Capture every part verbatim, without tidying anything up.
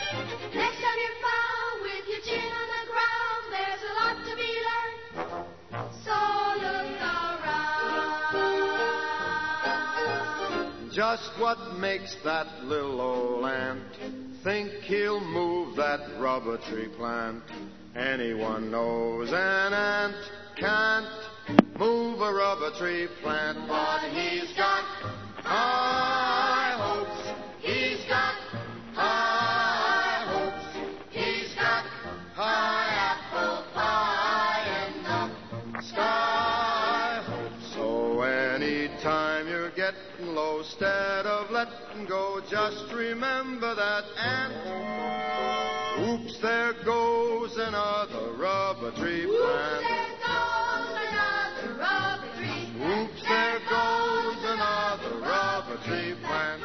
Next time you're found with your chin on the ground, there's a lot to be learned. So look around. Just what makes that little old ant think he'll move that rubber tree plant? Anyone knows an ant can't move a rubber tree plant, but he's got high hopes. He's got high hopes. He's got high apple pie in the sky hopes. So anytime you're getting low, instead of letting go, just remember that ant. Oops, there goes another rubber tree plant. Oops, there goes another rubber tree plant.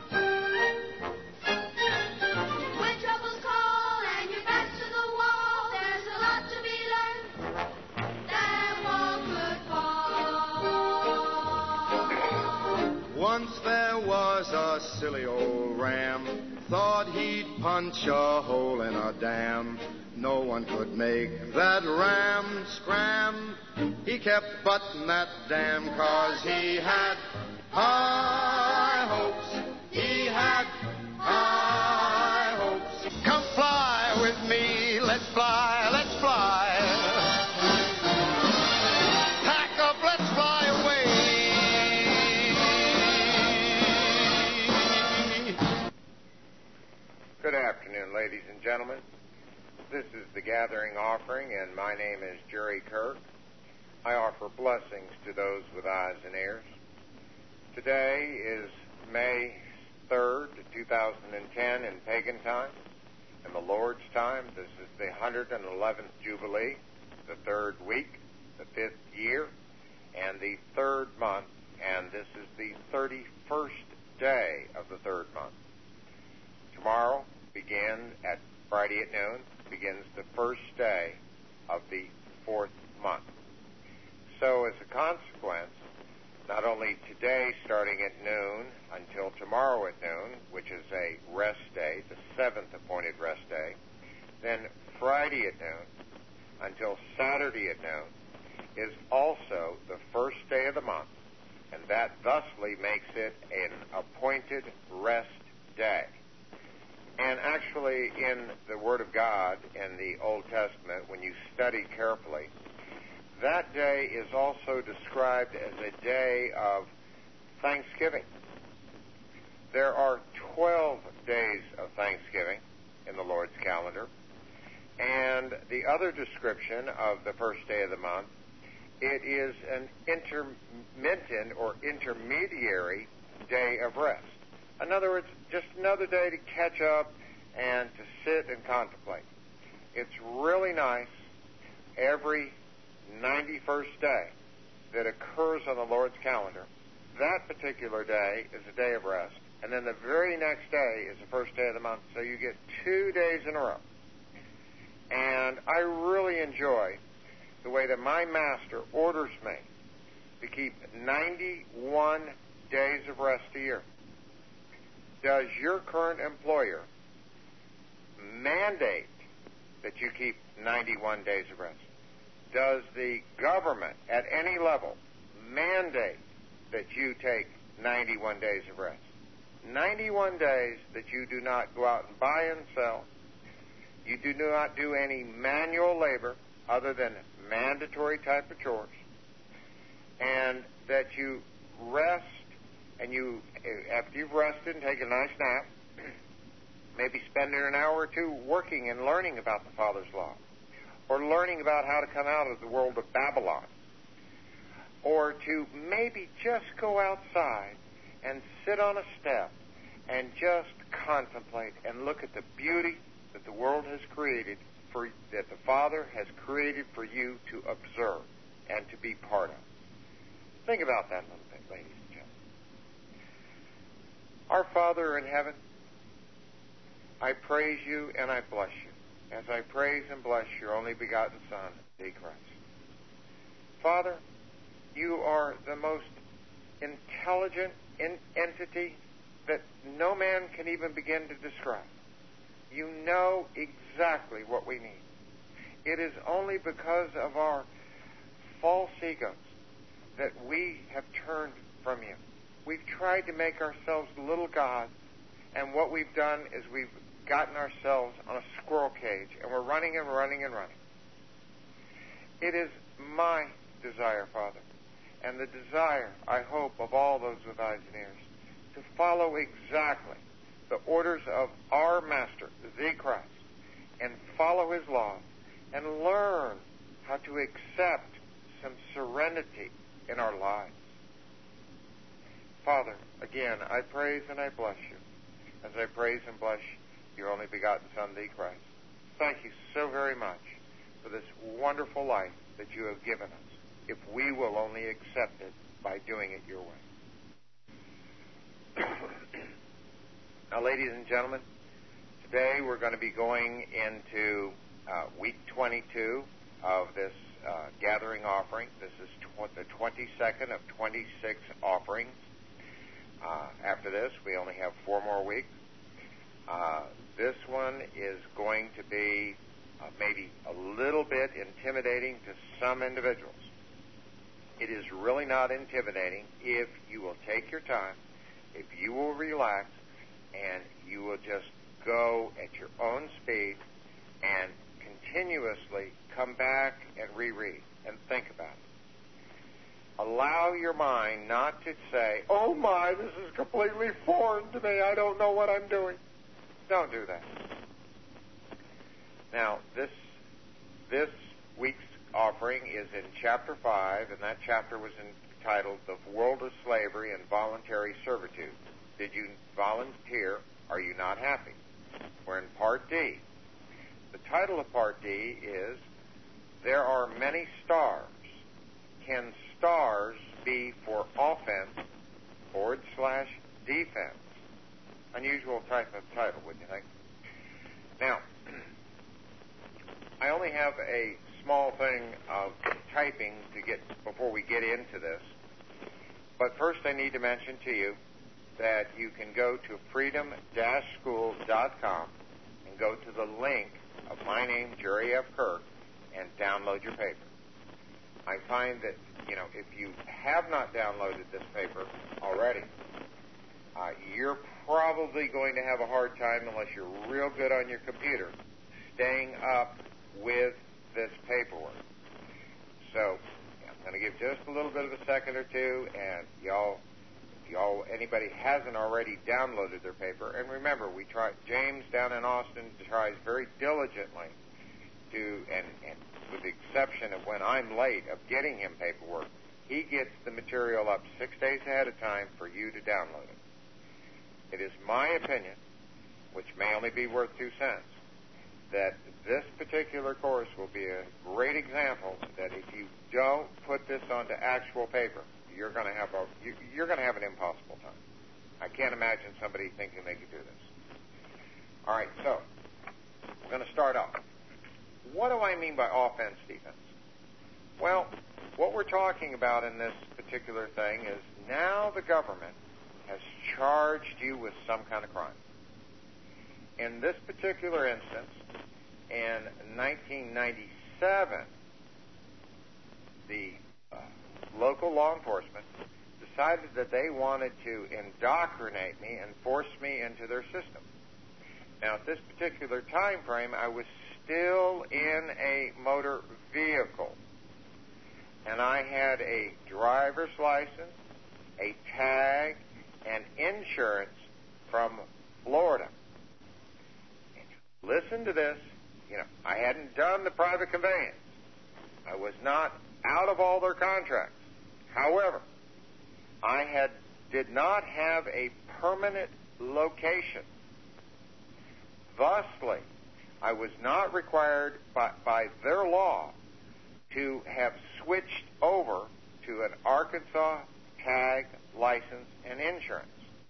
When troubles call and your back's to the wall, there's a lot to be learned that one could fall. Once there was a silly old ram, thought he'd punch a hole in a dam. No one could make that ram scram. He kept butting that dam 'cause he had high hopes. He had high hopes. Come fly with me, let's fly, let's fly. Pack up, let's fly away. Good afternoon, ladies and gentlemen. This is the Gathering Offering, and my name is Jerry Kirk. I offer blessings to those with eyes and ears. Today is May third, two thousand ten in pagan time. In the Lord's time, this is the one hundred eleventh Jubilee, the third week, the fifth year, and the third month, and this is the thirty-first day of the third month. Tomorrow begins at Friday at noon, begins the first day of the fourth month. So as a consequence, not only today starting at noon until tomorrow at noon, which is a rest day, the seventh appointed rest day, then Friday at noon until Saturday at noon is also the first day of the month, and that thusly makes it an appointed rest day. And actually, in the Word of God in the Old Testament, when you study carefully, that day is also described as a day of Thanksgiving. There are twelve days of Thanksgiving in the Lord's calendar. And the other description of the first day of the month, it is an intermittent or intermediary day of rest. In other words, just another day to catch up and to sit and contemplate. It's really nice every ninety-first day that occurs on the Lord's calendar. That particular day is a day of rest. And then the very next day is the first day of the month. So you get two days in a row. And I really enjoy the way that my master orders me to keep ninety-one days of rest a year. Does your current employer mandate that you keep ninety-one days of rest? Does the government at any level mandate that you take ninety-one days of rest? ninety-one days that you do not go out and buy and sell. You do not do any manual labor other than mandatory type of chores. And that you rest, and you, after you've rested and taken a nice nap, maybe spending an hour or two working and learning about the Father's law, or learning about how to come out of the world of Babylon, or to maybe just go outside and sit on a step and just contemplate and look at the beauty that the world has created, for that the Father has created for you to observe and to be part of. Think about that a little bit, ladies and gentlemen. Our Father in heaven, I praise you and I bless you as I praise and bless your only begotten Son, Jesus Christ. Father, you are the most intelligent in- entity that no man can even begin to describe. You know exactly what we need. It is only because of our false egos that we have turned from you. We've tried to make ourselves little gods, and what we've done is we've gotten ourselves on a squirrel cage, and we're running and running and running. It is my desire, Father, and the desire, I hope, of all those with eyes and ears, to follow exactly the orders of our Master, the Christ, and follow His laws, and learn how to accept some serenity in our lives. Father, again, I praise and I bless you as I praise and bless your only begotten Son, the Christ. Thank you so very much for this wonderful life that you have given us, if we will only accept it by doing it your way. Now, ladies and gentlemen, today we're going to be going into uh, week twenty-two of this uh, gathering offering. This is tw- the twenty-second of twenty-six offerings. Uh, after this, we only have four more weeks. Uh, this one is going to be uh, maybe a little bit intimidating to some individuals. It is really not intimidating if you will take your time, if you will relax, and you will just go at your own speed and continuously come back and reread and think about it. Allow your mind not to say, oh my, this is completely foreign to me, I don't know what I'm doing. Don't do that. Now, this this week's offering is in chapter five, and that chapter was entitled The World of Slavery and Voluntary Servitude. Did you volunteer? Are you not happy? We're in part D. The title of part D is There Are Many Stars. Can stars be for offense forward slash defense? Unusual type of title, wouldn't you think? Now, I only have a small thing of typing to get before we get into this. But first I need to mention to you that you can go to freedom dash school dot com and go to the link of my name, Jerry F. Kirk, and download your paper. I find that, you know, if you have not downloaded this paper already, uh, you're probably going to have a hard time, unless you're real good on your computer, staying up with this paperwork. So I'm going to give just a little bit of a second or two, and y'all, if y'all, anybody hasn't already downloaded their paper, and remember, we try. James down in Austin tries very diligently to, and, and with the exception of when I'm late of getting him paperwork, he gets the material up six days ahead of time for you to download it. It is my opinion, which may only be worth two cents, that this particular course will be a great example that if you don't put this onto actual paper, you're going to have a you're going to have an impossible time. I can't imagine somebody thinking they could do this. All right, so we're going to start off. What do I mean by offense, defense? Well, what we're talking about in this particular thing is now the government has charged you with some kind of crime. In this particular instance, in nineteen ninety-seven, the uh, local law enforcement decided that they wanted to indoctrinate me and force me into their system. Now, at this particular time frame, I was still in a motor vehicle, and I had a driver's license, a tag, and insurance from Florida. Listen to this. You know, I hadn't done the private conveyance. I was not out of all their contracts. However, I had did not have a permanent location. Thusly, I was not required by, by their law to have switched over to an Arkansas tag, license, and insurance.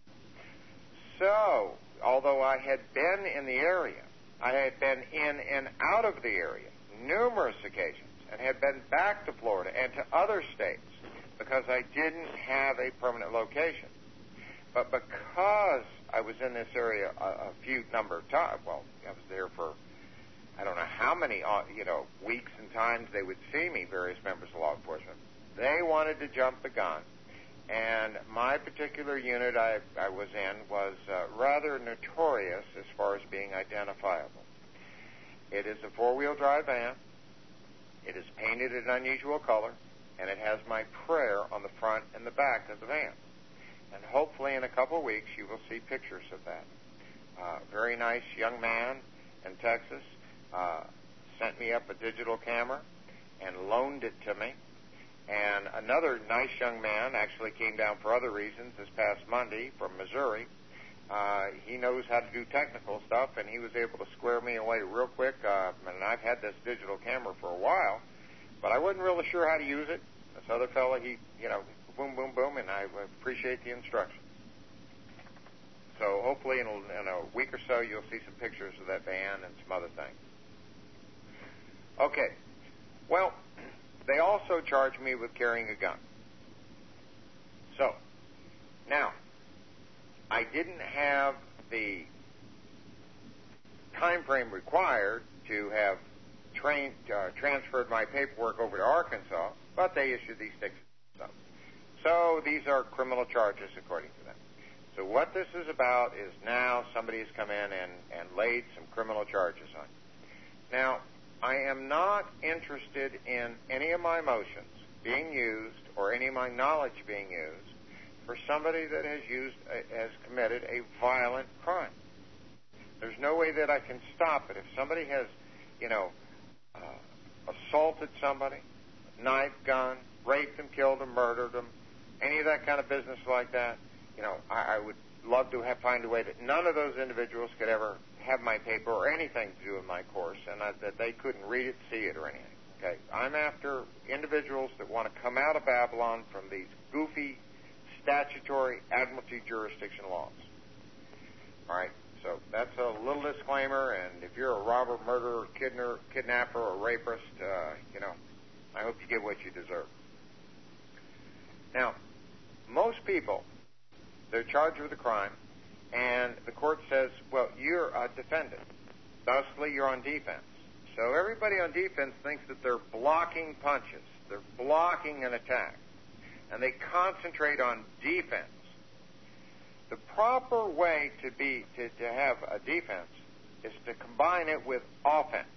So, although I had been in the area, I had been in and out of the area numerous occasions and had been back to Florida and to other states because I didn't have a permanent location. But because I was in this area a, a few number of times, well, I was there for I don't know how many, uh, you know, weeks and times they would see me, various members of law enforcement. They wanted to jump the gun. And my particular unit I, I was in was uh, rather notorious as far as being identifiable. It is a four-wheel drive van. It is painted an unusual color, and it has my prayer on the front and the back of the van. And hopefully in a couple of weeks you will see pictures of that. Uh, very nice young man in Texas uh, sent me up a digital camera and loaned it to me. And another nice young man actually came down for other reasons this past Monday from Missouri. Uh, he knows how to do technical stuff, and he was able to square me away real quick. Uh, and I've had this digital camera for a while, but I wasn't really sure how to use it. This other fellow, he, you know, boom, boom, boom, and I appreciate the instructions. So hopefully in a, in a week or so you'll see some pictures of that van and some other things. Okay. Well, they also charged me with carrying a gun. So, now, I didn't have the time frame required to have trained, uh, transferred my paperwork over to Arkansas, but they issued these tickets. So these are criminal charges according to them. So what this is about is now somebody has come in and, and laid some criminal charges on you. Now, I am not interested in any of my motions being used or any of my knowledge being used for somebody that has used, uh, has committed a violent crime. There's no way that I can stop it. If somebody has, you know, uh, assaulted somebody, knife, gun, raped them, killed them, murdered them, any of that kind of business like that, you know, I, I would love to have, find a way that none of those individuals could ever have my paper or anything to do with my course, and I, that they couldn't read it, see it, or anything. Okay, I'm after individuals that want to come out of Babylon from these goofy statutory admiralty jurisdiction laws. All right, so that's a little disclaimer, and if you're a robber, murderer, kidner, kidnapper, or rapist, uh, you know, I hope you get what you deserve. Now, most people, they're charged with a crime, and the court says, well, you're a defendant. Thusly, you're on defense. So everybody on defense thinks that they're blocking punches. They're blocking an attack. And they concentrate on defense. The proper way to be to, to have a defense is to combine it with offense.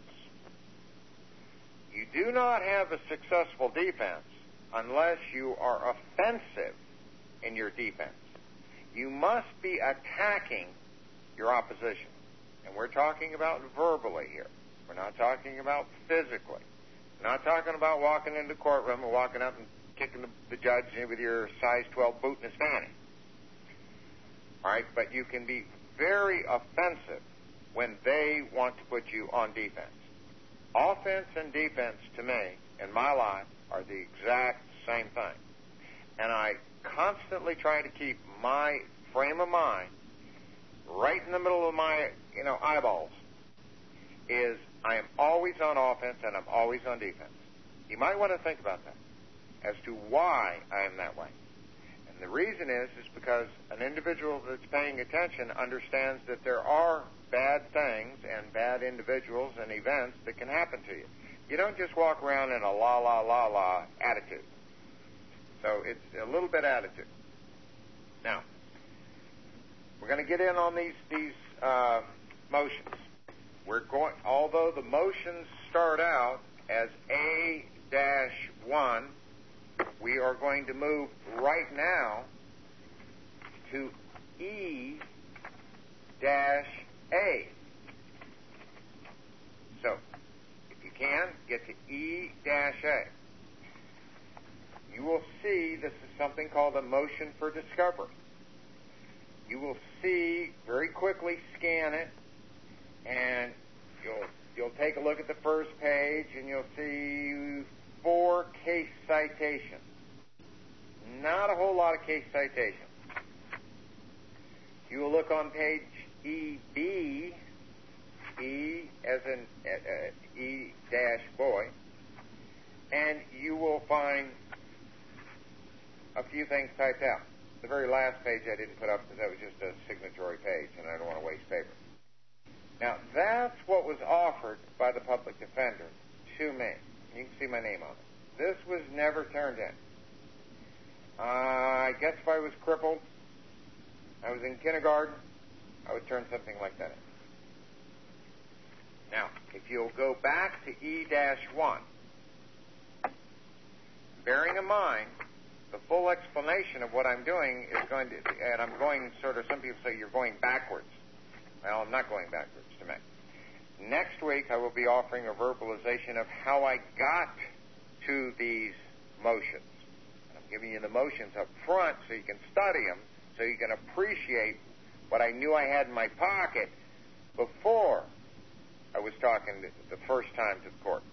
You do not have a successful defense unless you are offensive in your defense. You must be attacking your opposition. And we're talking about verbally here. We're not talking about physically. We're not talking about walking into the courtroom and walking up and kicking the, the judge with your size twelve boot in his fanny. All right, but you can be very offensive when they want to put you on defense. Offense and defense, to me, in my life, are the exact same thing. And I constantly try to keep my frame of mind right in the middle of my, you know, eyeballs, is I am always on offense and I'm always on defense. You might want to think about that as to why I am that way. And the reason is, is because an individual that's paying attention understands that there are bad things and bad individuals and events that can happen to you. You don't just walk around in a la, la, la, la attitude. So it's a little bit attitude. Now, we're going to get in on these, these uh, motions. We're going, although the motions start out as A one, we are going to move right now to E A. So, if you can, get to E A. You will see this is something called a motion for discovery. You will see, very quickly scan it, and you'll you'll take a look at the first page, and you'll see four case citations. Not a whole lot of case citations. You will look on page E B, E as in uh, E dash boy, and you will find a few things typed out. The very last page I didn't put up because that was just a signatory page, and I don't want to waste paper. Now, that's what was offered by the public defender to me. You can see my name on it. This was never turned in. Uh, I guess if I was crippled, I was in kindergarten, I would turn something like that in. Now, if you'll go back to E one, bearing in mind the full explanation of what I'm doing is going to, and I'm going sort of, some people say you're going backwards. Well, I'm not going backwards to me. Next week, I will be offering a verbalization of how I got to these motions. I'm giving you the motions up front so you can study them, so you can appreciate what I knew I had in my pocket before I was talking the first time to the court.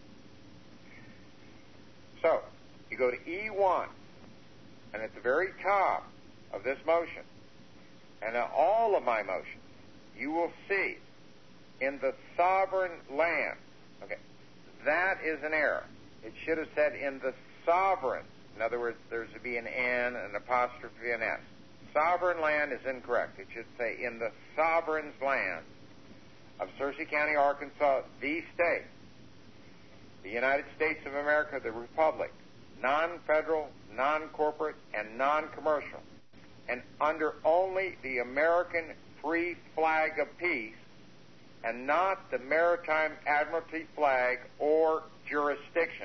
So, you go to E one, and at the very top of this motion, and in all of my motions, you will see in the sovereign land. Okay, that is an error. It should have said in the sovereign. In other words, there should be an N, an apostrophe, an S. Sovereign land is incorrect. It should say in the sovereign's land of Searcy County, Arkansas, the state, the United States of America, the Republic, non-federal, non-corporate, and non-commercial, and under only the American free flag of peace, and not the Maritime Admiralty flag or jurisdiction.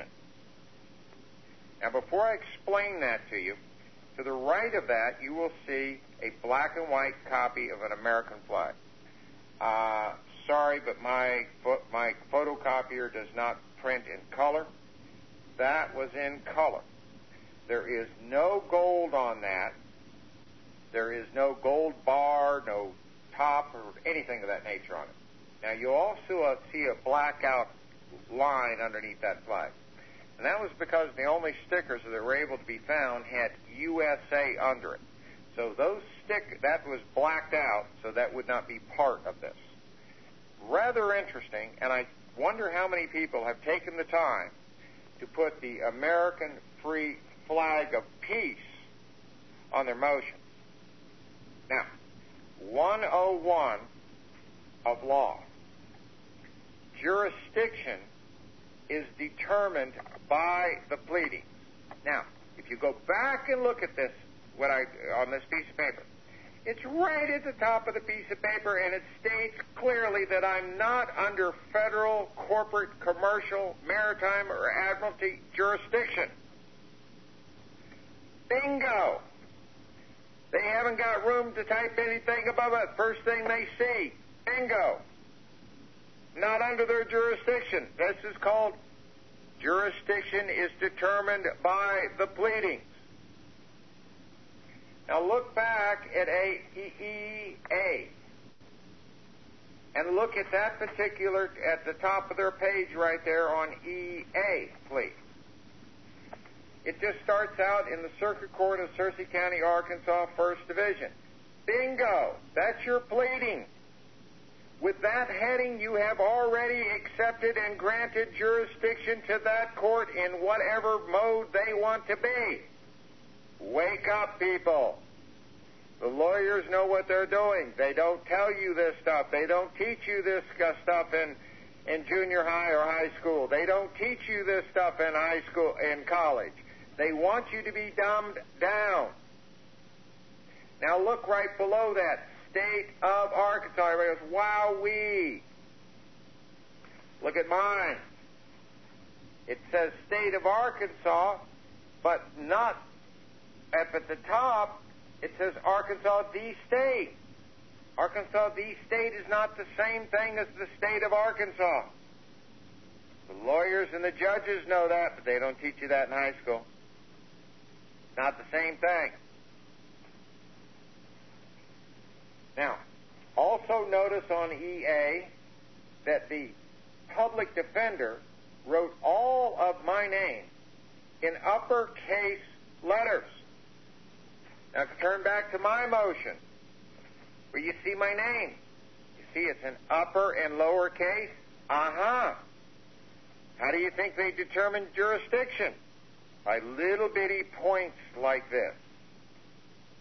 Now, before I explain that to you, to the right of that, you will see a black and white copy of an American flag. Uh, sorry, but my fo- my photocopier does not print in color. That was in color. There is no gold on that. There is no gold bar, no top, or anything of that nature on it. Now, you also uh, see a blackout line underneath that flag. And that was because the only stickers that were able to be found had U S A under it. So those stick that was blacked out, so that would not be part of this. Rather interesting, and I wonder how many people have taken the time to put the American free flag of peace on their motion. Now, one oh one of law. Jurisdiction is determined by the pleadings. Now, if you go back and look at this, what I on this piece of paper, it's right at the top of the piece of paper, and it states clearly that I'm not under federal, corporate, commercial, maritime, or admiralty jurisdiction. Bingo! They haven't got room to type anything above it. First thing they see, bingo. Not under their jurisdiction. This is called jurisdiction is determined by the pleadings. Now look back at A E A and look at that particular, at the top of their page right there on E A, please. It just starts out in the Circuit Court of Searcy County, Arkansas, First Division. Bingo! That's your pleading. With that heading, you have already accepted and granted jurisdiction to that court in whatever mode they want to be. Wake up, people. The lawyers know what they're doing. They don't tell you this stuff. They don't teach you this stuff in, in junior high or high school. They don't teach you this stuff in high school, in college. They want you to be dumbed down. Now look right below that. State of Arkansas. Everybody goes, wowee. Look at mine. It says State of Arkansas, but not up at the top. It says Arkansas, the state. Arkansas, the state is not the same thing as the state of Arkansas. The lawyers and the judges know that, but they don't teach you that in high school. Not the same thing. Now, also notice on E A that the public defender wrote all of my name in uppercase letters. Now, if you turn back to my motion, where you see my name, you see it's in upper and lower case. Uh-huh. How do you think they determine jurisdiction? By little bitty points like this.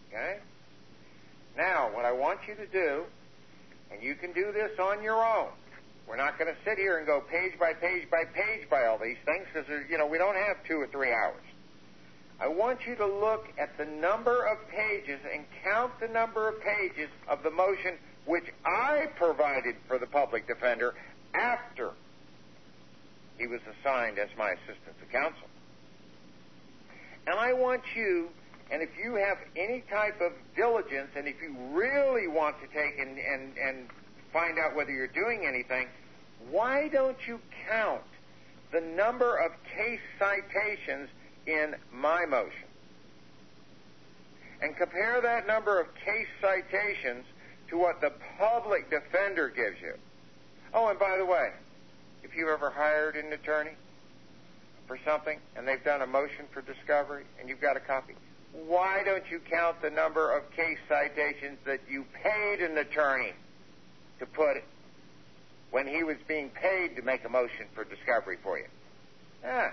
Okay? Now, what I want you to do, and you can do this on your own. We're not going to sit here and go page by page by page by all these things because, you know, we don't have two or three hours. I want you to look at the number of pages and count the number of pages of the motion which I provided for the public defender after he was assigned as my assistant to counsel. And I want you, and if you have any type of diligence, and if you really want to take and, and, and find out whether you're doing anything, why don't you count the number of case citations in my motion? And compare that number of case citations to what the public defender gives you. Oh, and by the way, if you ever hired an attorney for something and they've done a motion for discovery and you've got a copy, why don't you count the number of case citations that you paid an attorney to put when he was being paid to make a motion for discovery for you? Ah.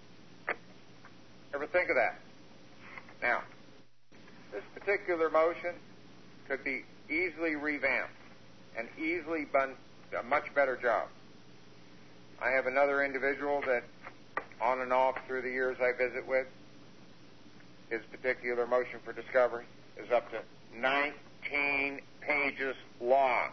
Ever think of that? Now, this particular motion could be easily revamped and easily done a much better job. I have another individual that on and off through the years I visit with, his particular motion for discovery is up to nineteen pages long.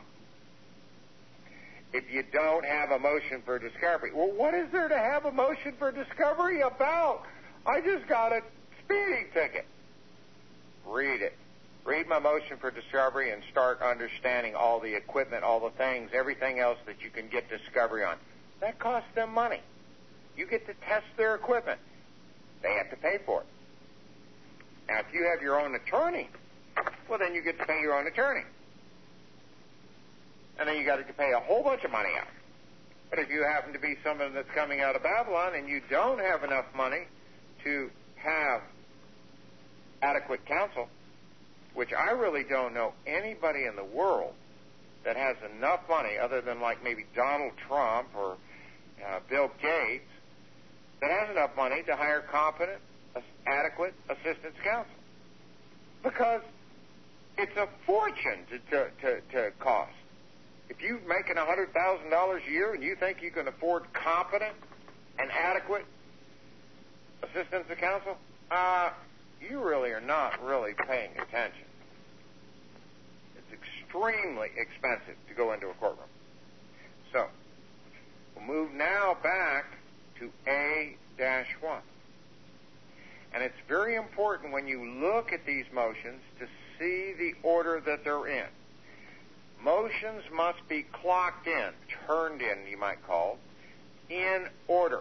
If you don't have a motion for discovery, well, what is there to have a motion for discovery about? I just got a speeding ticket. Read it. Read my motion for discovery and start understanding all the equipment, all the things, everything else that you can get discovery on. That costs them money. You get to test their equipment. They have to pay for it. Now, if you have your own attorney, well, then you get to pay your own attorney. And then you got to pay a whole bunch of money out. But if you happen to be someone that's coming out of Babylon and you don't have enough money to have adequate counsel, which I really don't know anybody in the world that has enough money other than like maybe Donald Trump or uh, Bill Gates that has enough money to hire competent, adequate assistance counsel. Because it's a fortune to, to, to, to cost. If you're making one hundred thousand dollars a year and you think you can afford competent and adequate assistance to counsel, uh, you really are not really paying attention. It's extremely expensive to go into a courtroom. So, we'll move now back to A one. And it's very important when you look at these motions to see the order that they're in. Motions must be clocked in, turned in, you might call, in order.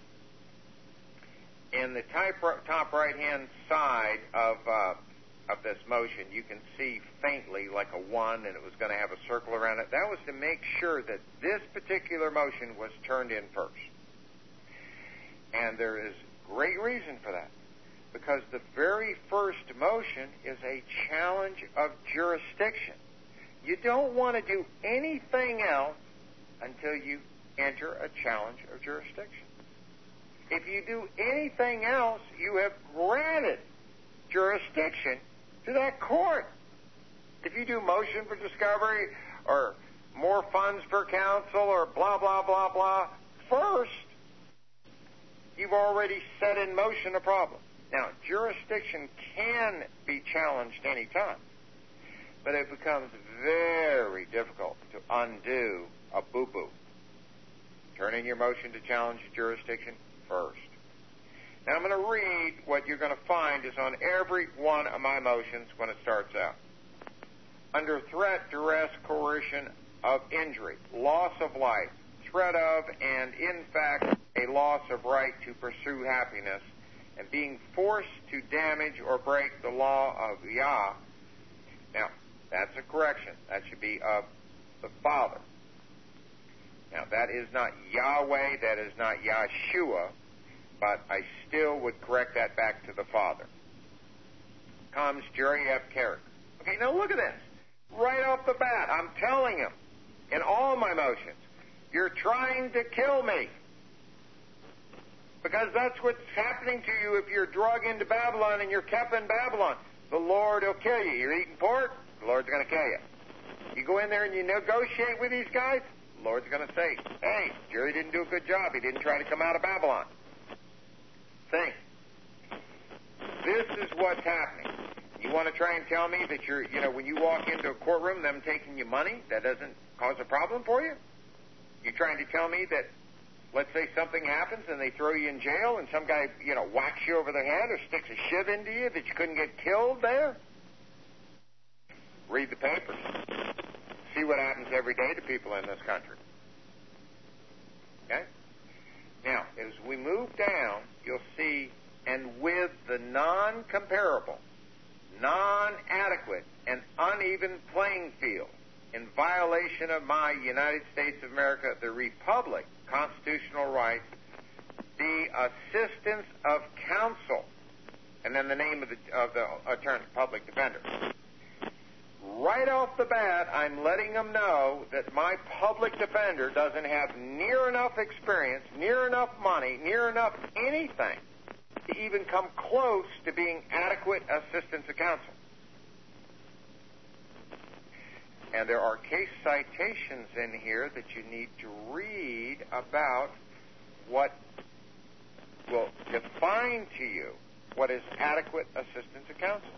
In the top right-hand side of uh, of this motion, you can see faintly like a one, and it was going to have a circle around it. That was to make sure that this particular motion was turned in first. And there is great reason for that, because the very first motion is a challenge of jurisdiction. You don't want to do anything else until you enter a challenge of jurisdiction. If you do anything else, you have granted jurisdiction to that court. If you do motion for discovery or more funds for counsel or blah, blah, blah, blah, first, you've already set in motion a problem. Now, jurisdiction can be challenged any time, but it becomes very difficult to undo a boo-boo. Turn in your motion to challenge jurisdiction first. Now, I'm going to read what you're going to find is on every one of my motions when it starts out. Under threat, duress, coercion of injury, loss of life, threat of, and in fact, a loss of right to pursue happiness, and being forced to damage or break the law of Yah. Now, that's a correction. That should be of the Father. Now, that is not Yahweh, that is not Yahshua, but I still would correct that back to the Father. Comes Jerry F. Carrick. Okay, now look at this. Right off the bat, I'm telling him, in all my motions, you're trying to kill me. Because that's what's happening to you if you're drug into Babylon and you're kept in Babylon. the Lord will kill you. You're eating pork, the Lord's going to kill you. You go in there and you negotiate with these guys, the Lord's going to say, hey, Jerry didn't do a good job. He didn't try to come out of Babylon. Think. This is what's happening. You want to try and tell me that you're, you know, when you walk into a courtroom, them taking you money, that doesn't cause a problem for you? You're trying to tell me that, let's say something happens and they throw you in jail and some guy, you know, whacks you over the head or sticks a shiv into you that you couldn't get killed there? Read the papers. See what happens every day to people in this country. Okay? Now, as we move down, you'll see, and with the non-comparable, non-adequate, and uneven playing field in violation of my United States of America, the Republic, constitutional rights, the assistance of counsel, and then the name of the, of the attorney, public defender. Right off the bat, I'm letting them know that my public defender doesn't have near enough experience, near enough money, near enough anything to even come close to being adequate assistance of counsel. And there are case citations in here that you need to read about what will define to you what is adequate assistance of counsel.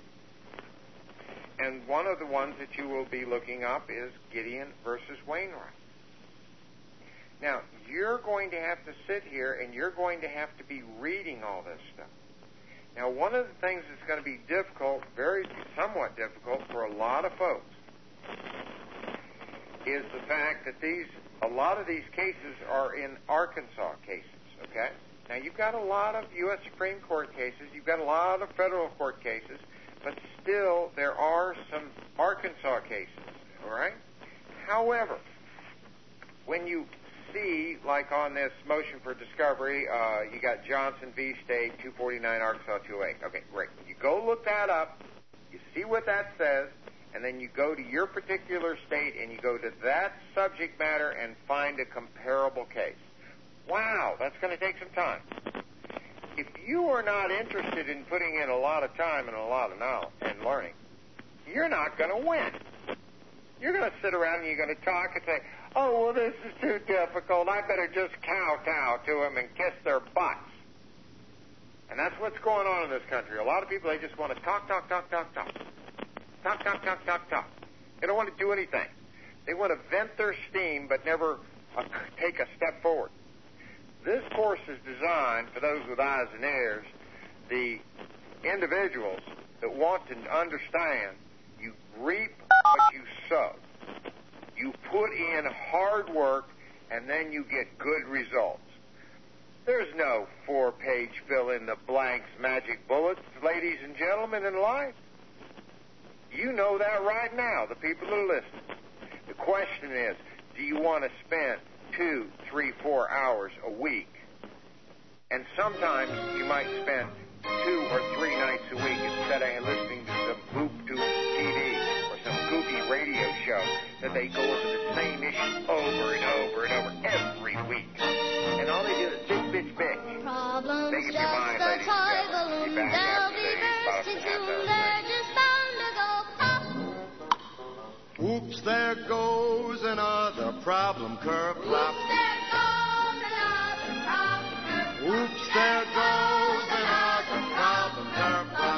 And one of the ones that you will be looking up is Gideon versus Wainwright. Now, you're going to have to sit here and you're going to have to be reading all this stuff. Now, one of the things that's going to be difficult, very somewhat difficult for a lot of folks, is the fact that these, a lot of these cases are in Arkansas cases, okay? Now, you've got a lot of U S Supreme Court cases, you've got a lot of federal court cases, but still there are some Arkansas cases, all right? However, when you see, like on this motion for discovery, uh, you got Johnson v. State, two forty-nine Arkansas two oh eight. Okay, great. You go look that up, you see what that says, and then you go to your particular state and you go to that subject matter and find a comparable case. Wow, that's going to take some time. If you are not interested in putting in a lot of time and a lot of knowledge and learning, you're not going to win. You're going to sit around and you're going to talk and say, oh, well, this is too difficult. I better just kowtow to them and kiss their butts. And that's what's going on in this country. A lot of people, they just want to talk, talk, talk, talk, talk. Talk, talk, talk, talk, talk. They don't want to do anything. They want to vent their steam but never uh, take a step forward. This course is designed for those with eyes and ears, the individuals that want to understand you reap what you sow. You put in hard work, and then you get good results. There's no four-page fill-in-the-blanks magic bullets, ladies and gentlemen, in life. You know that right now, the people that are listening. The question is, do you want to spend two, three, four hours a week? And sometimes you might spend two or three nights a week instead of listening to some boop tube T V or some goofy radio show that they go into the same issue over and over and over every week. And all they do is bitch, bitch, bitch. Problems Make up just your mind, a ladies and toy gentlemen. balloon. Be back They'll after be the burst bottom into half hour. they're just bound to go pop. Oops, there goes another problem curve plop. Oops, there goes another problem curve plop.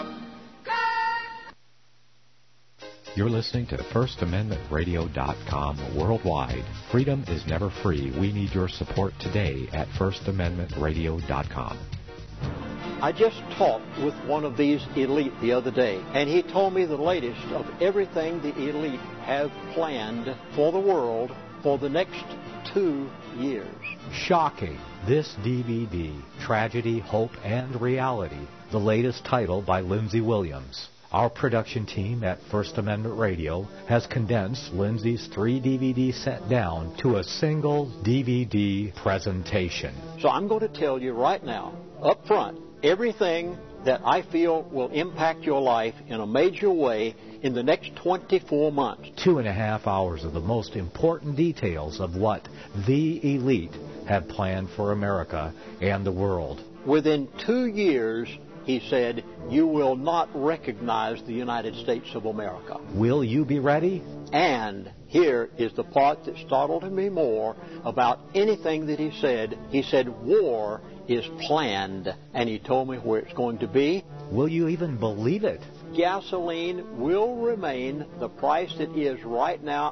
You're listening to first amendment radio dot com worldwide. Freedom is never free. We need your support today at first amendment radio dot com. I just talked with one of these elite the other day, and he told me the latest of everything the elite have planned for the world for the next two years. Shocking. This D V D, Tragedy, Hope, and Reality, the latest title by Lindsey Williams. Our production team at First Amendment Radio has condensed Lindsey's three D V D set down to a single D V D presentation. So I'm going to tell you right now, up front, everything that I feel will impact your life in a major way in the next twenty-four months. Two and a half hours of the most important details of what the elite have planned for America and the world. Within two years, he said, you will not recognize the United States of America. Will you be ready? And here is the part that startled me more about anything that he said. He said, war is planned, and he told me where it's going to be. Will you even believe it? Gasoline will remain the price it is right now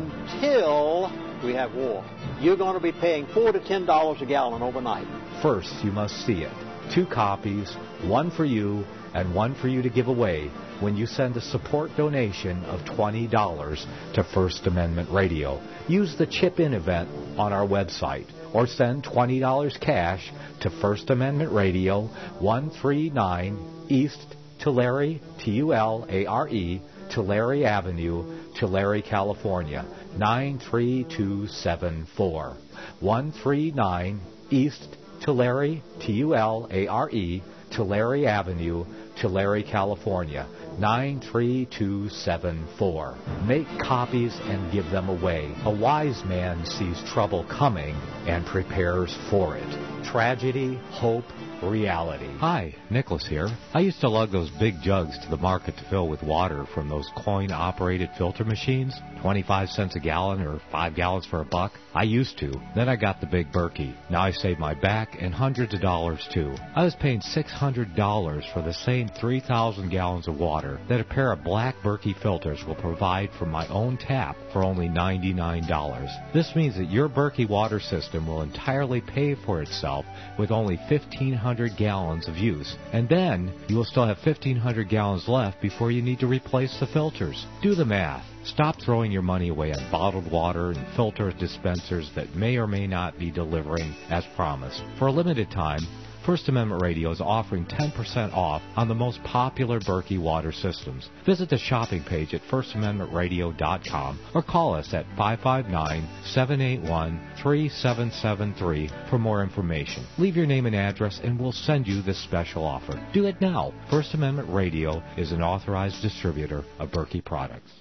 until we have war. You're going to be paying four to ten dollars a gallon overnight. First, you must see it. Two copies, one for you and one for you to give away when you send a support donation of twenty dollars to First Amendment Radio. Use the Chip-In event on our website, or send twenty dollars cash to First Amendment Radio, one thirty-nine East Tulare, T U L A R E, Tulare Avenue, Tulare, California, nine three two seven four. one thirty-nine East Tulare, T U L A R E, Tulare Avenue, Tulare, California, nine three two seven four. Make copies and give them away. A wise man sees trouble coming and prepares for it. Tragedy, hope, reality. Hi, Nicholas here. I used to lug those big jugs to the market to fill with water from those coin-operated filter machines, twenty-five cents a gallon or five gallons for a buck. I used to. Then I got the big Berkey. Now I save my back and hundreds of dollars too. I was paying six hundred dollars for the same three thousand gallons of water that a pair of black Berkey filters will provide from my own tap for only ninety-nine dollars. This means that your Berkey water system will entirely pay for itself with only fifteen hundred gallons of use, and then you will still have fifteen hundred gallons left before you need to replace the filters. Do the math. Stop throwing your money away on bottled water and filter dispensers that may or may not be delivering as promised. For a limited time, First Amendment Radio is offering ten percent off on the most popular Berkey water systems. Visit the shopping page at first amendment radio dot com or call us at five five nine, seven eight one, three seven seven three for more information. Leave your name and address and we'll send you this special offer. Do it now. First Amendment Radio is an authorized distributor of Berkey products.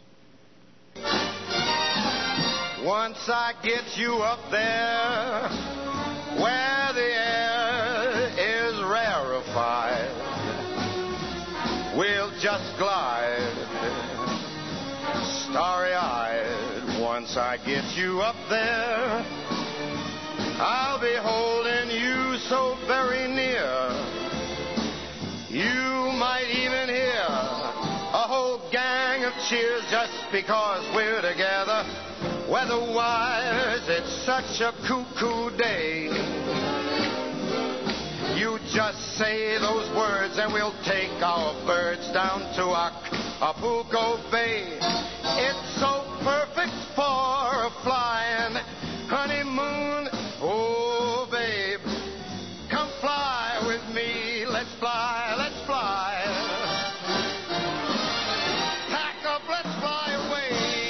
Once I get you up there where the air is rarefied, we'll just glide starry-eyed. Once I get you up there, I'll be holding you so very near. You might even hear a whole gang of cheers just because we're together. Weather-wise, it's such a cuckoo day. You just say those words and we'll take our birds down to Acapulco Bay. It's so perfect for a flying honeymoon. Oh, babe, come fly with me. Let's fly, let's fly. Pack up, let's fly away.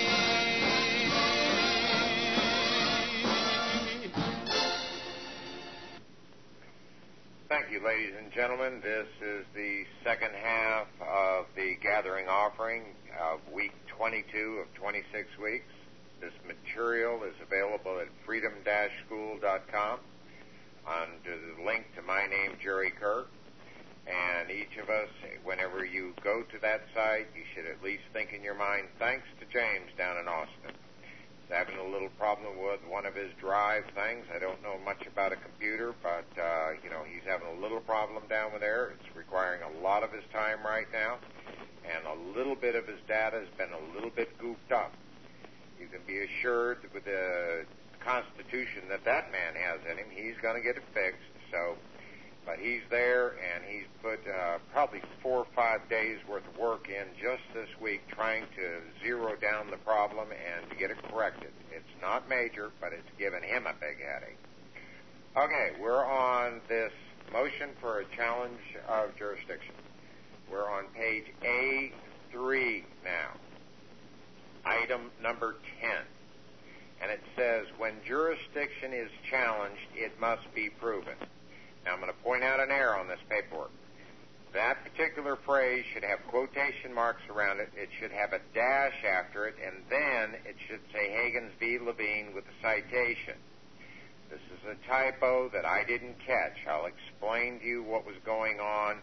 Thank you, ladies and gentlemen. This is the second half of the Gathering Offering of week twenty-two of twenty-six weeks. This material is available at freedom dash school dot com under the link to my name, Jerry Kirk. And each of us, whenever you go to that site, you should at least think in your mind, thanks to James down in Austin. He's having a little problem with one of his drive things. I don't know much about a computer, but, uh, you know, he's having a little problem down there. It's requiring a lot of his time right now, and a little bit of his data has been a little bit goofed up. You can be assured that with the constitution that that man has in him, he's going to get it fixed. So, but he's there, and he's put uh, probably four or five days worth of work in just this week trying to zero down the problem and to get it corrected. It's not major, but it's given him a big headache. Okay, we're on this motion for a challenge of jurisdiction. We're on page A three now, item number ten. And it says, when jurisdiction is challenged, it must be proven. Now, I'm going to point out an error on this paperwork. That particular phrase should have quotation marks around it. It should have a dash after it, and then it should say Higgins v. Levine with the citation. This is a typo that I didn't catch. I'll explain to you what was going on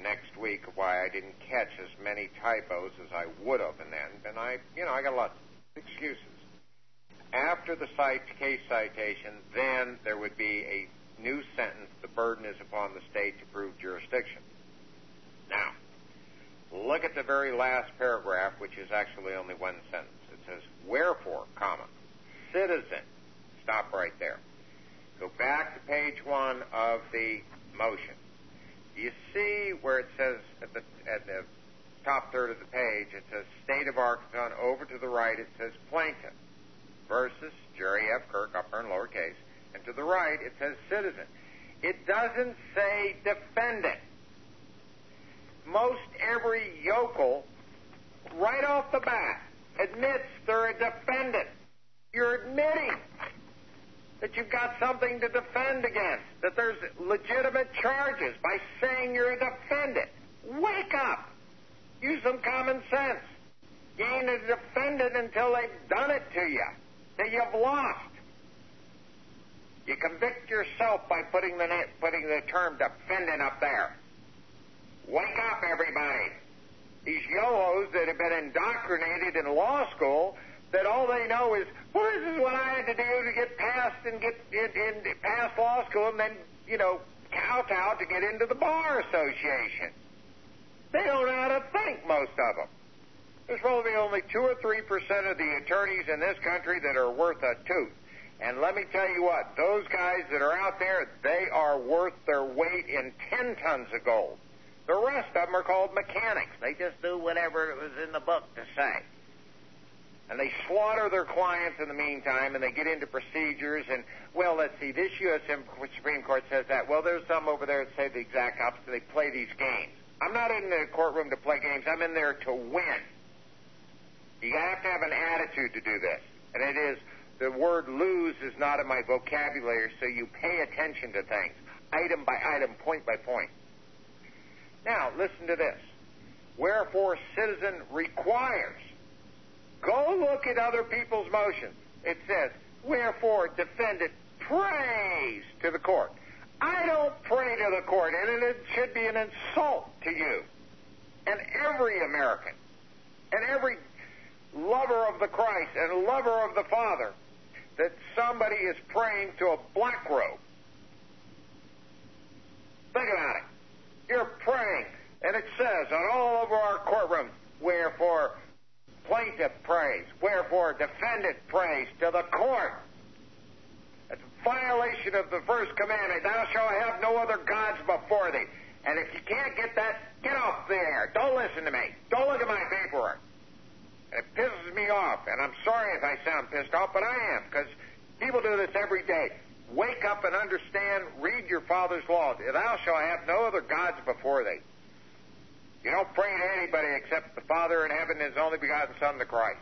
next week of why I didn't catch as many typos as I would have, and then, and I, you know, I got a lot of excuses. After the cite, case citation, then there would be a new sentence, the burden is upon the state to prove jurisdiction. Now, look at the very last paragraph, which is actually only one sentence. It says, wherefore, comma, citizen. Stop right there. Go back to page one of the motion. You see where it says at the, at the top third of the page, it says State of Arkansas, and over to the right it says plaintiff versus Jerry F. Kirk, upper and lower case, and to the right it says citizen. It doesn't say defendant. Most every yokel, right off the bat, admits they're a defendant. You're admitting that you've got something to defend against, that there's legitimate charges by saying you're a defendant. Wake up. Use some common sense. You ain't a defendant until they've done it to you, that you've lost. You convict yourself by putting the putting the term defendant up there. Wake up, everybody. These yo-hos that have been indoctrinated in law school, that all they know is, well, this is what I had to do to get past and get in, in past law school, and then, you know, kowtow to get into the Bar Association. They don't know how to think, most of them. There's probably only two or three percent of the attorneys in this country that are worth a tooth. And let me tell you what, those guys that are out there, they are worth their weight in ten tons of gold. The rest of them are called mechanics. They just do whatever it was in the book to say. And they slaughter their clients in the meantime, and they get into procedures, and, well, let's see, this U S Supreme Court says that. Well, there's some over there that say the exact opposite. They play these games. I'm not in the courtroom to play games. I'm in there to win. You have to have an attitude to do this. And it is, the word lose is not in my vocabulary, so you pay attention to things, item by item, point by point. Now, listen to this. Wherefore, citizen requires. Go look at other people's motions. It says, wherefore, defendant prays to the court. I don't pray to the court, and it should be an insult to you and every American and every lover of the Christ and lover of the Father that somebody is praying to a black robe. Think about it. You're praying, and it says on all over our courtroom, wherefore plaintiff prays, wherefore defendant prays to the court. It's a violation of the first commandment, thou shalt have no other gods before thee. And if you can't get that, get off there. Don't listen to me. Don't look at my paperwork. And it pisses me off, and I'm sorry if I sound pissed off, but I am, because people do this every day. Wake up and understand, read your Father's law. Thou shalt have no other gods before thee. You don't pray to anybody except the Father in heaven and His only begotten Son, the Christ.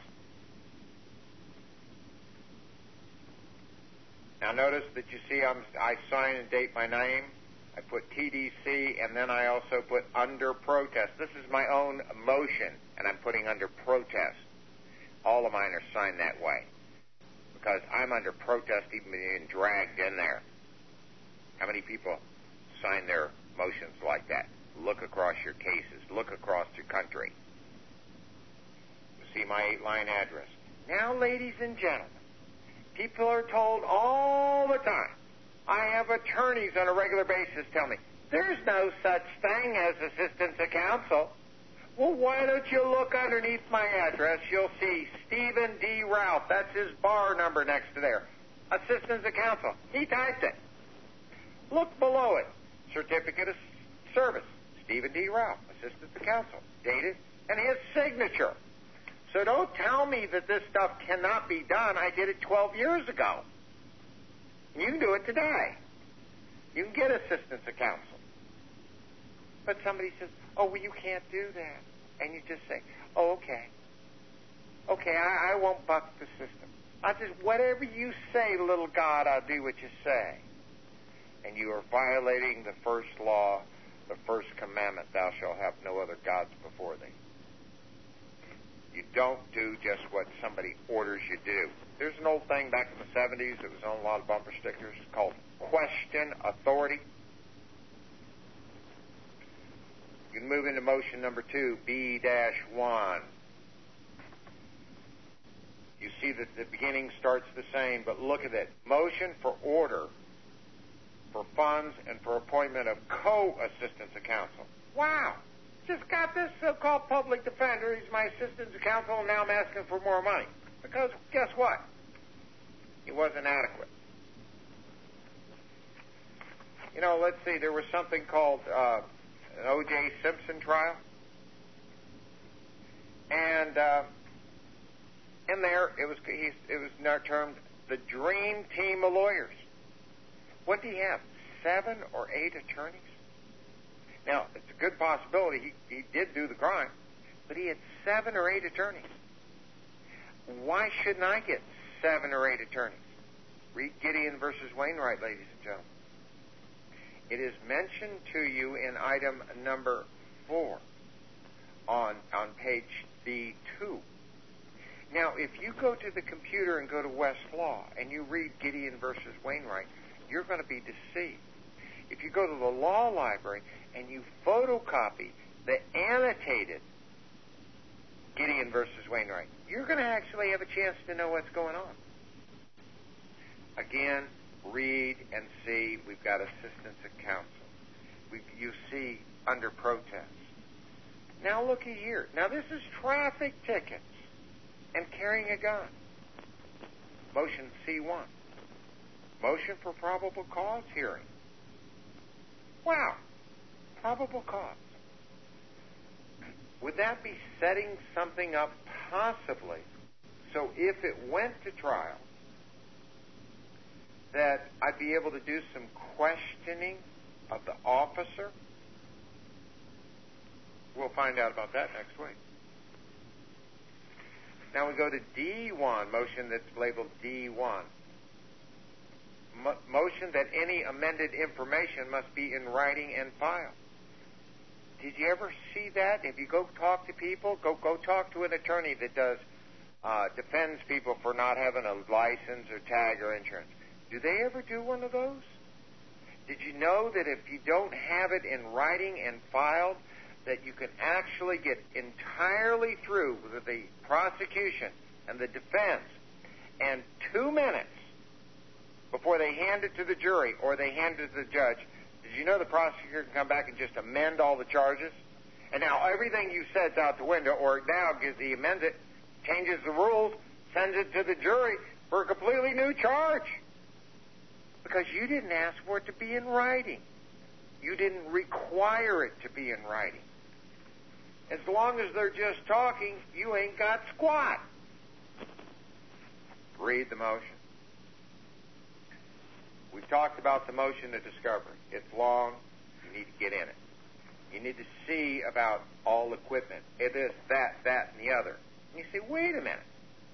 Now notice that you see I'm, I sign and date my name. I put T D C, and then I also put under protest. This is my own motion, and I'm putting under protest. All of mine are signed that way because I'm under protest even being dragged in there. How many people sign their motions like that? Look across your cases. Look across your country. You see my eight-line address. Now, ladies and gentlemen, people are told all the time, I have attorneys on a regular basis tell me, there's no such thing as assistance of counsel. Well, why don't you look underneath my address? You'll see Stephen D. Ralph. That's his bar number next to there. Assistance of counsel. He typed it. Look below it. Certificate of service. Stephen D. Ralph, Assistant to Counsel, dated, and his signature. So don't tell me that this stuff cannot be done. I did it twelve years ago. You can do it today. You can get assistance to counsel. But somebody says, oh, well, you can't do that. And you just say, oh, okay. Okay, I, I won't buck the system. I'll just, whatever you say, little God, I'll do what you say. And you are violating the first law, the first commandment, thou shalt have no other gods before thee. You don't do just what somebody orders you do. There's an old thing back in the seventies that was on a lot of bumper stickers called question authority. You can move into motion number two, B one. You see that the beginning starts the same, but look at it. Motion for order for funds and for appointment of co-assistants of counsel. Wow! Just got this so-called public defender. He's my assistant of counsel, and now I'm asking for more money. Because guess what? He wasn't adequate. You know, let's see, there was something called uh, an O J Simpson trial. And uh, in there, it was he's, it was termed the dream team of lawyers. What did he have? Seven or eight attorneys? Now, it's a good possibility he, he did do the crime, but he had seven or eight attorneys. Why shouldn't I get seven or eight attorneys? Read Gideon versus Wainwright, ladies and gentlemen. It is mentioned to you in item number four on, on page B two. Now, if you go to the computer and go to Westlaw and you read Gideon versus Wainwright, you're going to be deceived. If you go to the law library and you photocopy the annotated Gideon versus Wainwright, you're going to actually have a chance to know what's going on. Again, read and see. We've got assistance of counsel. We, you see under protest. Now looky here. Now this is traffic tickets and carrying a gun. Motion C one. Motion for probable cause hearing. Wow. Probable cause. Would that be setting something up possibly so if it went to trial that I'd be able to do some questioning of the officer? We'll find out about that next week. Now we go to D one, motion that's labeled D one. Mo- motion that any amended information must be in writing and filed. Did you ever see that? If you go talk to people, go go talk to an attorney that does uh, defends people for not having a license or tag or insurance. Do they ever do one of those? Did you know that if you don't have it in writing and filed, that you can actually get entirely through with the prosecution and the defense, and two minutes before they hand it to the jury or they hand it to the judge, did you know the prosecutor can come back and just amend all the charges? And now everything you said's out the window, or now he amends it, changes the rules, sends it to the jury for a completely new charge. Because you didn't ask for it to be in writing. You didn't require it to be in writing. As long as they're just talking, you ain't got squat. Read the motion. We've talked about the motion of discovery. It's long. You need to get in it. You need to see about all equipment. It is that, that, and the other. And you say, wait a minute.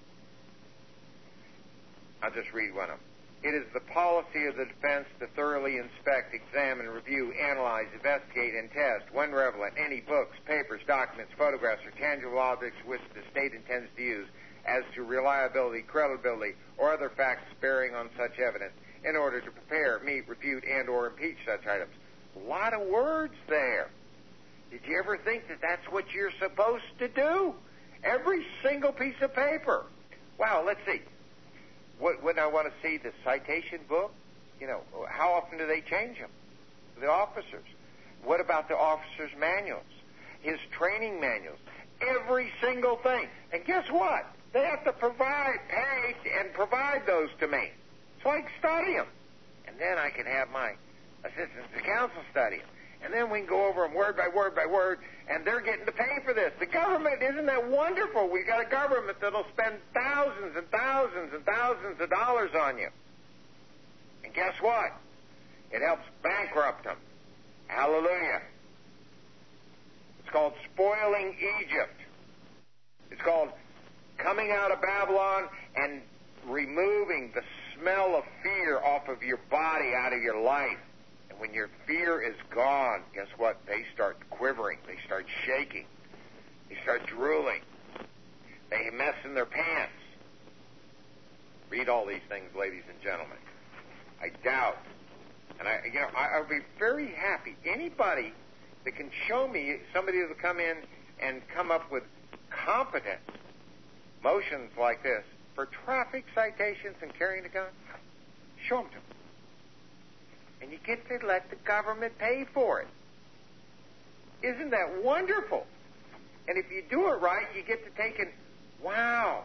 I'll just read one of them. It is the policy of the defense to thoroughly inspect, examine, review, analyze, investigate, and test, when relevant, any books, papers, documents, photographs, or tangible objects which the state intends to use as to reliability, credibility, or other facts bearing on such evidence in order to prepare, meet, refute, and or impeach such items. A lot of words there. Did you ever think that that's what you're supposed to do? Every single piece of paper. Wow, let's see. What, when I want to see the citation book, you know, how often do they change them? The officers. What about the officers' manuals? His training manuals. Every single thing. And guess what? They have to provide, pay, and provide those to me. So I can study them. And then I can have my assistants to counsel study them. And then we can go over them word by word by word, and they're getting to pay for this. The government, isn't that wonderful? We've got a government that'll spend thousands and thousands and thousands of dollars on you. And guess what? It helps bankrupt them. Hallelujah. It's called spoiling Egypt. It's called coming out of Babylon and removing the smell of fear off of your body, out of your life. And when your fear is gone, guess what? They start quivering. They start shaking. They start drooling. They mess in their pants. Read all these things, ladies and gentlemen. I doubt, and I, you know, I, I would be very happy. Anybody that can show me somebody that will come in and come up with competent motions like this for traffic citations and carrying a gun, show them to me. And you get to let the government pay for it. Isn't that wonderful? And if you do it right, you get to take it, wow.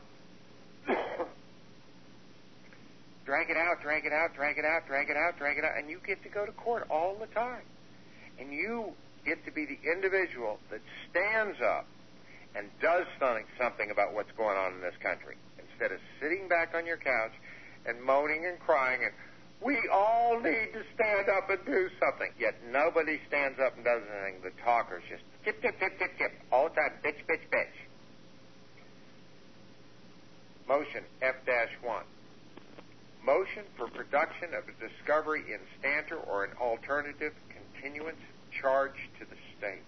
Drag it out, drag it out, drag it out, drag it out, drag it out, and you get to go to court all the time. And you get to be the individual that stands up and does something, something about what's going on in this country, instead of sitting back on your couch and moaning and crying and, we all need to stand up and do something. Yet nobody stands up and does anything. The talkers just tip, tip, tip, tip, tip, all the time, bitch, bitch, bitch. Motion F one. Motion for production of a discovery in stanter or an alternative continuance charge to the state.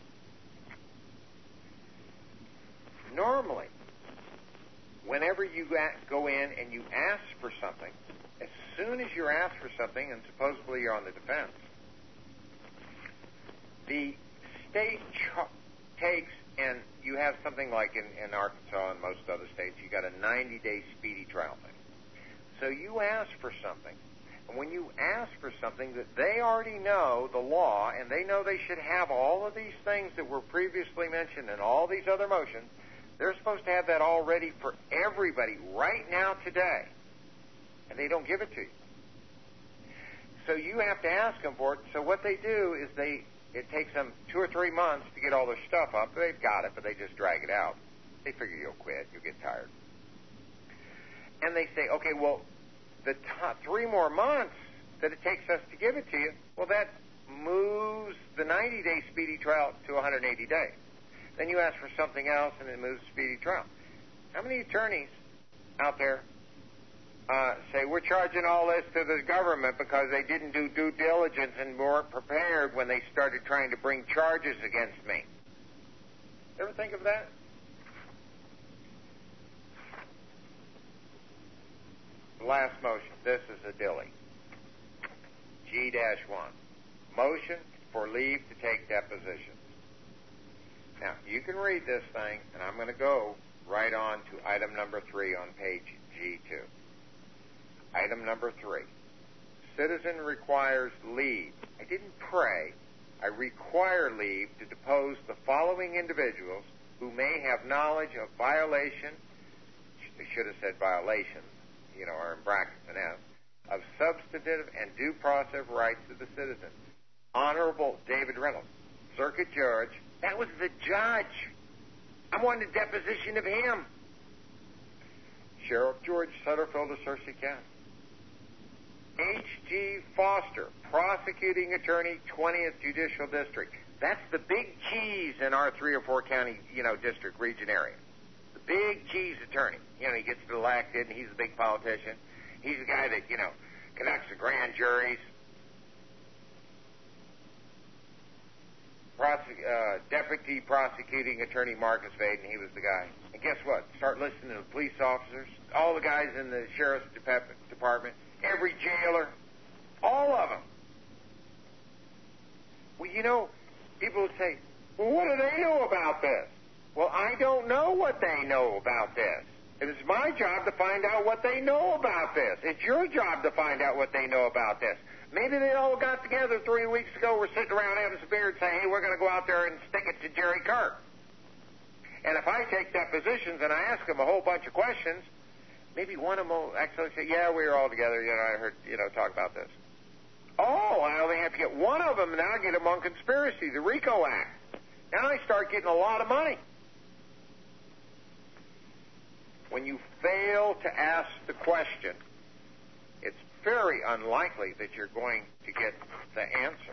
Normally, whenever you go in and you ask for something, as soon as you're asked for something, and supposedly you're on the defense, the state ch- takes, and you have something like in, in Arkansas and most other states, you got a ninety-day speedy trial thing. So you ask for something, and when you ask for something that they already know the law, and they know they should have all of these things that were previously mentioned and all these other motions, they're supposed to have that all ready for everybody right now today. And they don't give it to you. So you have to ask them for it. So what they do is they, it takes them two or three months to get all their stuff up. They've got it, but they just drag it out. They figure you'll quit. You'll get tired. And they say, okay, well, the t- three more months that it takes us to give it to you, well, that moves the ninety-day speedy trial to one hundred eighty days. Then you ask for something else, and it moves speedy trial. How many attorneys out there Uh, say, we're charging all this to the government because they didn't do due diligence and weren't prepared when they started trying to bring charges against me? Ever think of that? The last motion. This is a dilly. G one. Motion for leave to take depositions. Now, you can read this thing, and I'm going to go right on to item number three on page G two. Item number three. Citizen requires leave. I didn't pray. I require leave to depose the following individuals who may have knowledge of violation, I should have said violations, you know, or in brackets and F, of substantive and due process rights of the citizen. Honorable David Reynolds, circuit judge. That was the judge. I wanted a deposition of him. Sheriff George Sutterfield of Searcy County. H G Foster, prosecuting attorney, twentieth Judicial District. That's the big cheese in our three or four county, you know, district region area. The big cheese attorney. You know, he gets elected, and he's a big politician. He's the guy that, you know, conducts the grand juries. Prosec- uh, Deputy Prosecuting Attorney Marcus Vaden, he was the guy. And guess what? Start listening to the police officers, all the guys in the sheriff's department, every jailer, all of them. Well, you know, people would say, well, what do they know about this? Well, I don't know what they know about this. It is my job to find out what they know about this. It's your job to find out what they know about this. Maybe they all got together three weeks ago, we're sitting around having some beer and say, hey, we're going to go out there and stick it to Jerry Kirk. And if I take depositions and I ask them a whole bunch of questions, maybe one of them will actually say, yeah, we were all together, you know, I heard, you know, talk about this. Oh, I only have to get one of them, and now I get them on conspiracy, the RICO Act. Now I start getting a lot of money. When you fail to ask the question, it's very unlikely that you're going to get the answer.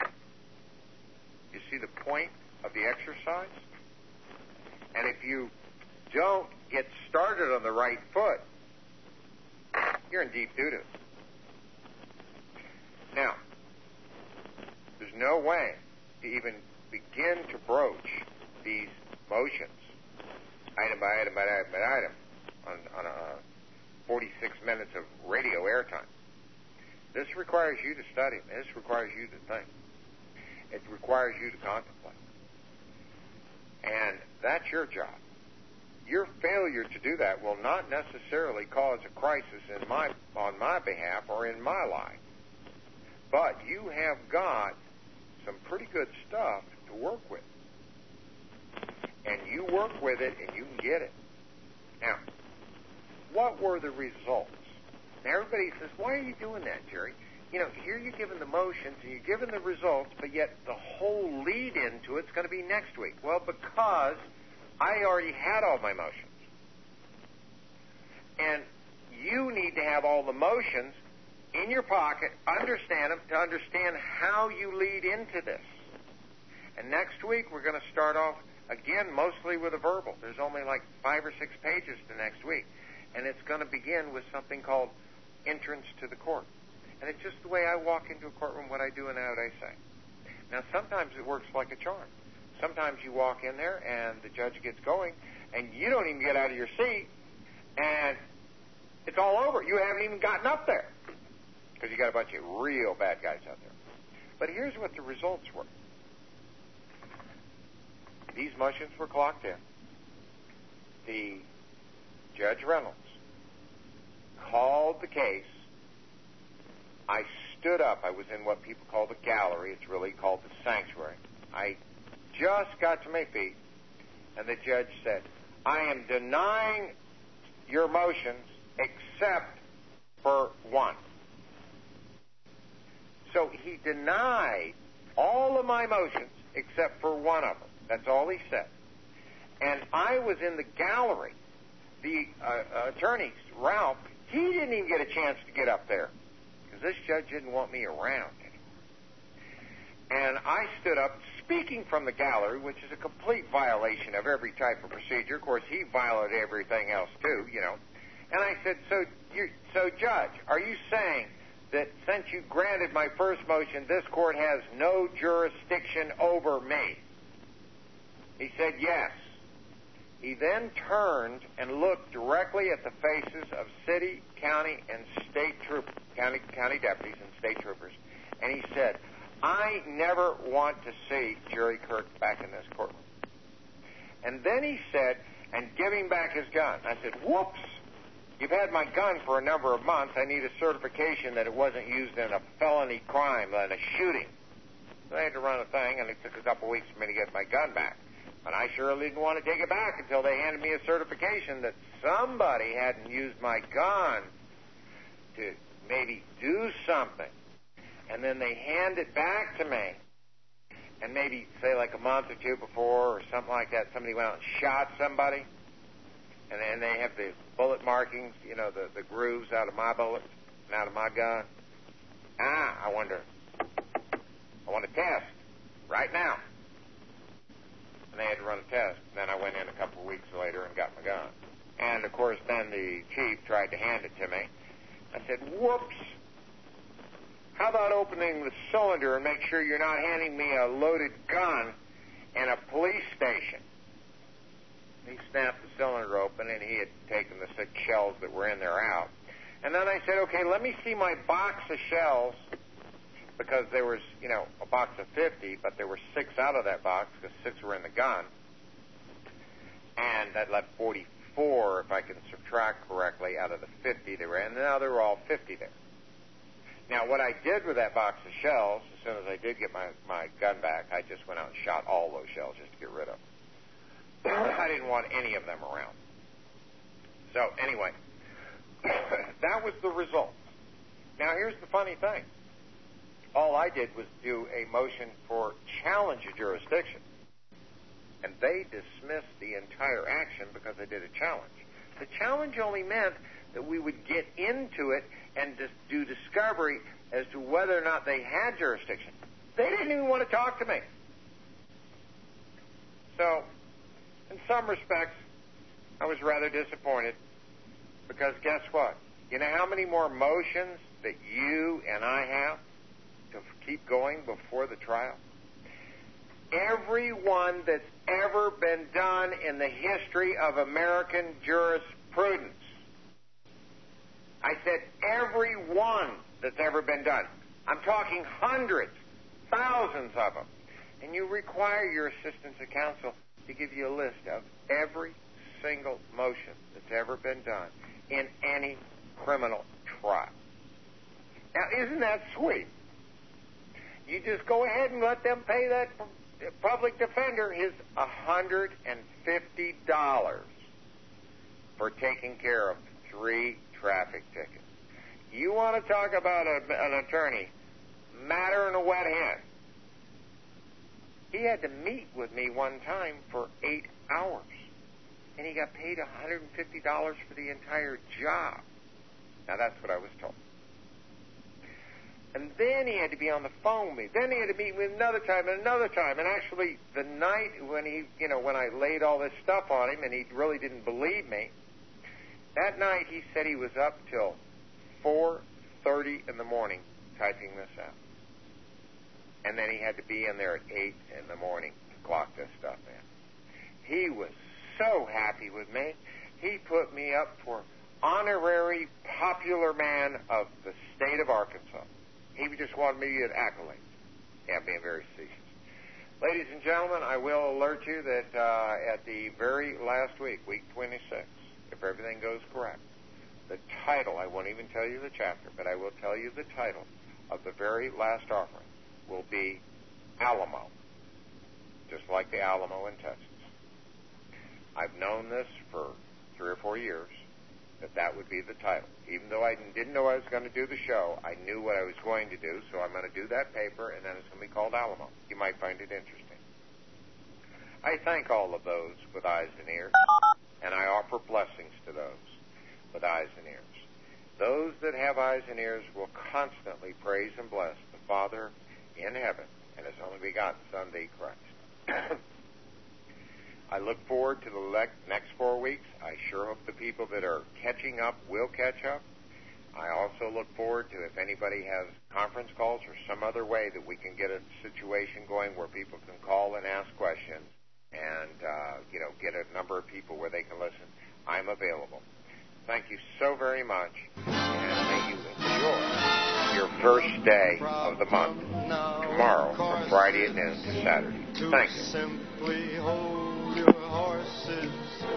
You see the point of the exercise? And if you don't get started on the right foot, you're in deep doo-doo. Now, there's no way to even begin to broach these motions, item by item by item by item, on, on a forty-six minutes of radio airtime. This requires you to study. This requires you to think. It requires you to contemplate. And that's your job. Your failure to do that will not necessarily cause a crisis in my, on my behalf or in my life. But you have got some pretty good stuff to work with. And you work with it and you can get it. Now, what were the results? Now, everybody says, why are you doing that, Jerry? You know, here you're giving the motions and you're giving the results, but yet the whole lead into it's going to be next week. Well, because I already had all my motions. And you need to have all the motions in your pocket, understand them, to understand how you lead into this. And next week we're going to start off, again, mostly with a verbal. There's only like five or six pages to next week. And it's going to begin with something called entrance to the court. And it's just the way I walk into a courtroom, what I do and what I say. Now, sometimes it works like a charm. Sometimes you walk in there and the judge gets going and you don't even get out of your seat and it's all over. You haven't even gotten up there because you got a bunch of real bad guys out there. But here's what the results were. These motions were clocked in. The Judge Reynolds called the case. I stood up. I was in what people call the gallery. It's really called the sanctuary. I just got to my feet, and the judge said, I am denying your motions except for one. So he denied all of my motions except for one of them. That's all he said. And I was in the gallery. The uh, attorney, Ralph, he didn't even get a chance to get up there because this judge didn't want me around anymore. And I stood up speaking from the gallery, which is a complete violation of every type of procedure. Of course, he violated everything else too, you know. And I said, so, you're, so Judge, are you saying that since you granted my first motion, this court has no jurisdiction over me? He said, yes. He then turned and looked directly at the faces of city, county, and state troopers, county, county deputies and state troopers, and he said, I never want to see Jerry Kirk back in this courtroom. And then he said, and give him back his gun. I said, whoops, you've had my gun for a number of months. I need a certification that it wasn't used in a felony crime, in a shooting. So I had to run a thing, and it took a couple weeks for me to get my gun back. But I surely didn't want to take it back until they handed me a certification that somebody hadn't used my gun to maybe do something. And then they hand it back to me. And maybe, say, like a month or two before or something like that, somebody went out and shot somebody. And then they have the bullet markings, you know, the, the grooves out of my bullets and out of my gun. Ah, I wonder. I want a test right now. And they had to run a test. Then I went in a couple of weeks later and got my gun. And, of course, then the chief tried to hand it to me. I said, whoops. How about opening the cylinder and make sure you're not handing me a loaded gun in a police station? He snapped the cylinder open, and he had taken the six shells that were in there out. And then I said, okay, let me see my box of shells, because there was, you know, a box of fifty, but there were six out of that box, because six were in the gun. And that left forty-four, if I can subtract correctly, out of the fifty they were in. And now there were all fifty there. Now, what I did with that box of shells, as soon as I did get my, my gun back, I just went out and shot all those shells just to get rid of them. I didn't want any of them around. So, anyway, that was the result. Now, here's the funny thing. All I did was do a motion for challenge of jurisdiction. And they dismissed the entire action because I did a challenge. The challenge only meant that we would get into it and just do discovery as to whether or not they had jurisdiction. They didn't even want to talk to me. So, in some respects, I was rather disappointed because guess what? You know how many more motions that you and I have to keep going before the trial? Every one that's ever been done in the history of American jurisprudence. I said every one that's ever been done. I'm talking hundreds, thousands of them. and you require your assistants of counsel to give you a list of every single motion that's ever been done in any criminal trial. Now, isn't that sweet? You just go ahead and let them pay that public defender his one hundred fifty dollars for taking care of three traffic tickets. You want to talk about a, an attorney madder than a wet hen? He had to meet with me one time for eight hours, and he got paid one hundred fifty dollars for the entire job. Now, that's what I was told. And then he had to be on the phone with me. Then he had to meet me another time and another time. And actually, the night when he, you know, when I laid all this stuff on him and he really didn't believe me, that night he said he was up till four thirty in the morning typing this out. And then he had to be in there at eight in the morning to clock this stuff in. He was so happy with me. He put me up for honorary popular man of the state of Arkansas. He just wanted me to get accolades. Yeah, being very facetious. Ladies and gentlemen, I will alert you that uh, at the very last week, week twenty-six, if everything goes correct, the title, I won't even tell you the chapter, but I will tell you the title of the very last offering will be Alamo, just like the Alamo in Texas. I've known this for three or four years, that that would be the title. Even though I didn't know I was going to do the show, I knew what I was going to do, so I'm going to do that paper, and then it's going to be called Alamo. You might find it interesting. I thank all of those with eyes and ears, and I offer blessings to those with eyes and ears. Those that have eyes and ears will constantly praise and bless the Father in heaven and His only begotten Son, the Christ. I look forward to the next four weeks. I sure hope the people that are catching up will catch up. I also look forward to if anybody has conference calls or some other way that we can get a situation going where people can call and ask questions and, uh, you know, get a number of people where they can listen. I'm available. Thank you so very much, and may you enjoy your first day of the month, tomorrow from Friday at noon to Saturday. Thank you. Simply hold your horses.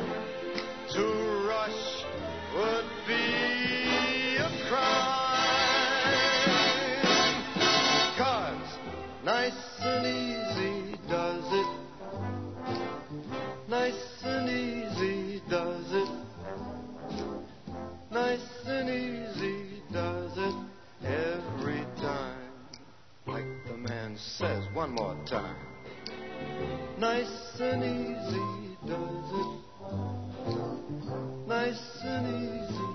To rush would be a crime. 'Cause nice and easy does it. Nice and easy does it. Nice and easy does it every time. Like the man says one more time. Nice and easy does it. Nice and easy